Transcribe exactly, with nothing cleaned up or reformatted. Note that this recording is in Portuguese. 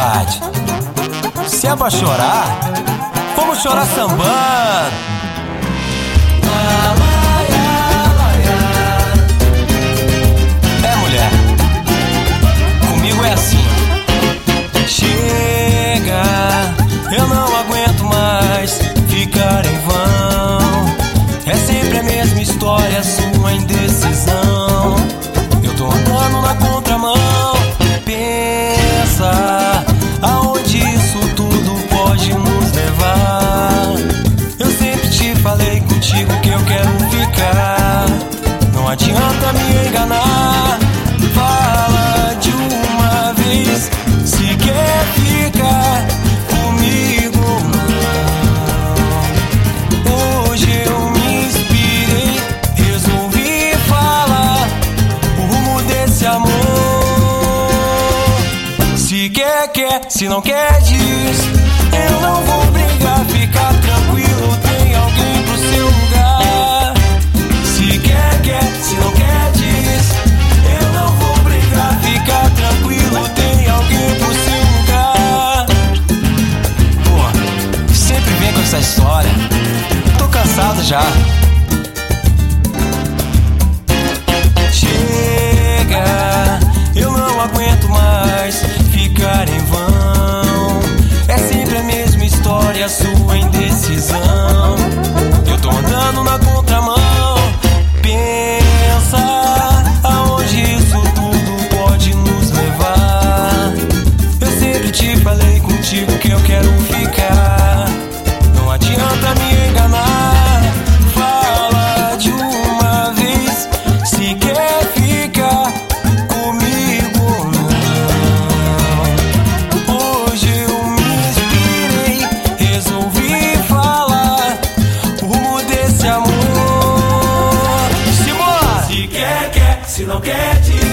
verdade. Se é pra chorar, vamos chorar sambando. É, mulher, comigo é assim. Chega, eu não aguento mais ficar em vão. É sempre a mesma história, sua indecisão. Eu tô andando na contramão. Pensa aonde isso tudo pode nos levar. Eu sempre te falei contigo que eu quero ficar. Não adianta me enganar. Fala de uma vez se quer ficar comigo não. Hoje eu me inspirei, resolvi falar o rumo desse amor. Se quer, quer, se não quer, diz. Eu não vou brigar, fica tranquilo, tem alguém pro seu lugar. Se quer, quer, se não quer, diz. Eu não vou brigar, fica tranquilo, tem alguém pro seu lugar. Pô, sempre vem com essa história, tô cansado já. Chega, eu não aguento mais ficar em vão. É sempre a mesma história, sua indecisão. Eu tô andando na contramão. Pensa aonde isso tudo pode nos levar. Eu sempre te falei contigo que eu quero ficar. Não adianta me enganar. Fala de uma vez se quer ficar comigo não. Hoje eu me inspirei, resolvi falar o rumo desse amor. Simbora! Se quer, quer, se não quer, diz.